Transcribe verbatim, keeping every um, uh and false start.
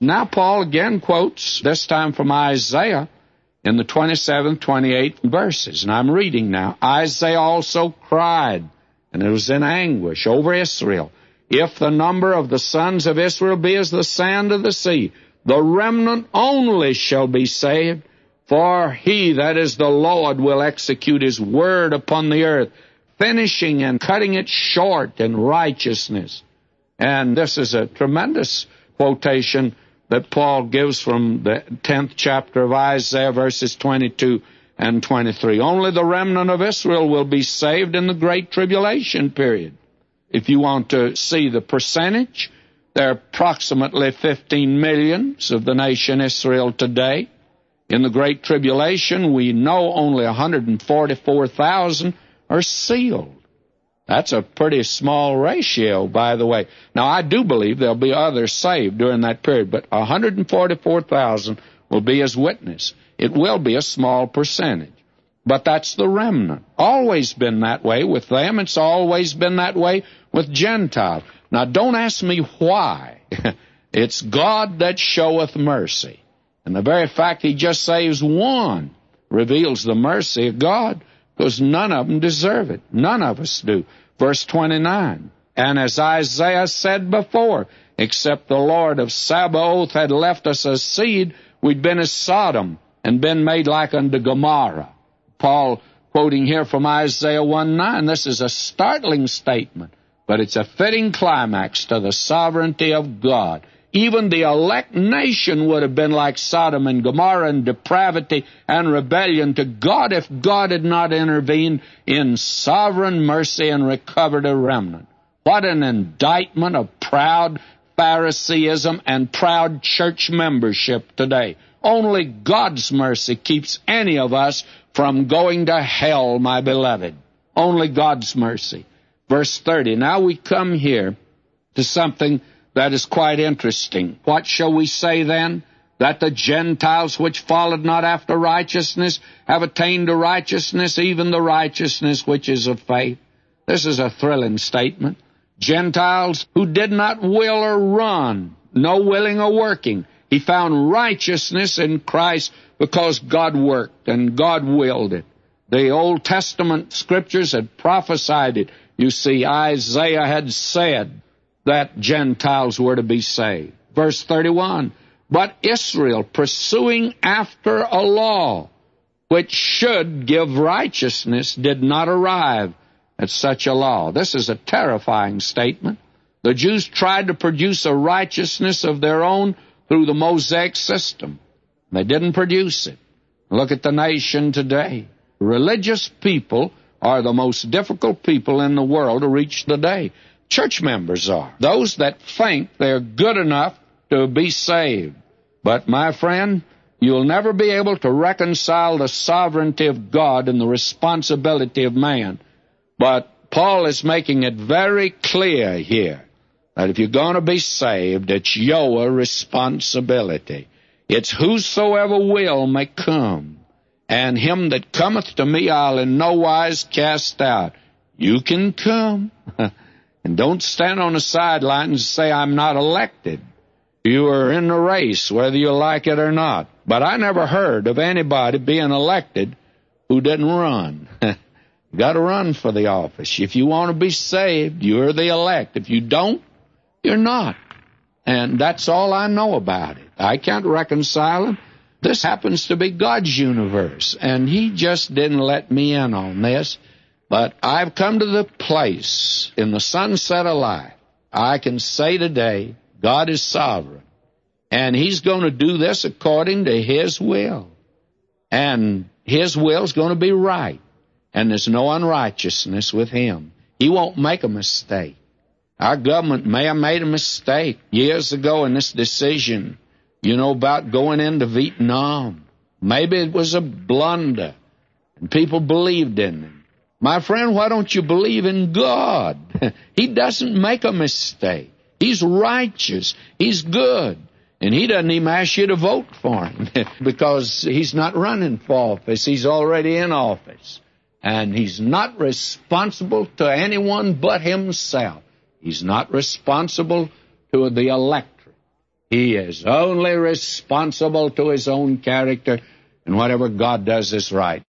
Now Paul again quotes, this time from Isaiah, in the twenty-seventh, twenty-eighth verses. And I'm reading now. Isaiah also cried, and it was in anguish, over Israel. If the number of the sons of Israel be as the sand of the sea, the remnant only shall be saved. For he, that is the Lord, will execute his word upon the earth, finishing and cutting it short in righteousness. And this is a tremendous quotation that Paul gives from the tenth chapter of Isaiah, verses twenty-two and twenty-three. Only the remnant of Israel will be saved in the great tribulation period. If you want to see the percentage, there are approximately fifteen millions of the nation Israel today. In the Great Tribulation, we know only one hundred forty-four thousand are sealed. That's a pretty small ratio, by the way. Now, I do believe there'll be others saved during that period, but one hundred forty-four thousand will be as witness. It will be a small percentage. But that's the remnant. Always been that way with them. It's always been that way with Gentiles. Now, don't ask me why. It's God that showeth mercy. And the very fact he just saves one reveals the mercy of God, because none of them deserve it. None of us do. Verse twenty-nine, and as Isaiah said before, except the Lord of Sabaoth had left us a seed, we'd been as Sodom and been made like unto Gomorrah. Paul quoting here from Isaiah one nine, this is a startling statement, but it's a fitting climax to the sovereignty of God. Even the elect nation would have been like Sodom and Gomorrah in depravity and rebellion to God if God had not intervened in sovereign mercy and recovered a remnant. What an indictment of proud Phariseeism and proud church membership today. Only God's mercy keeps any of us from going to hell, my beloved. Only God's mercy. Verse thirty, now we come here to something that is quite interesting. What shall we say then? That the Gentiles which followed not after righteousness have attained to righteousness, even the righteousness which is of faith. This is a thrilling statement. Gentiles who did not will or run, no willing or working. He found righteousness in Christ because God worked and God willed it. The Old Testament scriptures had prophesied it. You see, Isaiah had said that Gentiles were to be saved. Verse thirty-one, but Israel, pursuing after a law which should give righteousness, did not arrive at such a law. This is a terrifying statement. The Jews tried to produce a righteousness of their own through the Mosaic system. They didn't produce it. Look at the nation today. Religious people are the most difficult people in the world to reach today. Church members are. Those that think they're good enough to be saved. But, my friend, you'll never be able to reconcile the sovereignty of God and the responsibility of man. But Paul is making it very clear here that if you're going to be saved, it's your responsibility. It's whosoever will may come, and him that cometh to me I'll in no wise cast out. You can come. And don't stand on the sideline and say, I'm not elected. You are in the race, whether you like it or not. But I never heard of anybody being elected who didn't run. You got to run for the office. If you want to be saved, you're the elect. If you don't, you're not. And that's all I know about it. I can't reconcile it. This happens to be God's universe, and he just didn't let me in on this. But I've come to the place in the sunset of life, I can say today, God is sovereign. And he's going to do this according to his will. And his will is going to be right. And there's no unrighteousness with him. He won't make a mistake. Our government may have made a mistake years ago in this decision, you know, about going into Vietnam. Maybe it was a blunder, and people believed in them. My friend, why don't you believe in God? He doesn't make a mistake. He's righteous. He's good. And he doesn't even ask you to vote for him because he's not running for office. He's already in office. And he's not responsible to anyone but himself. He's not responsible to the electorate. He is only responsible to his own character, and whatever God does is right.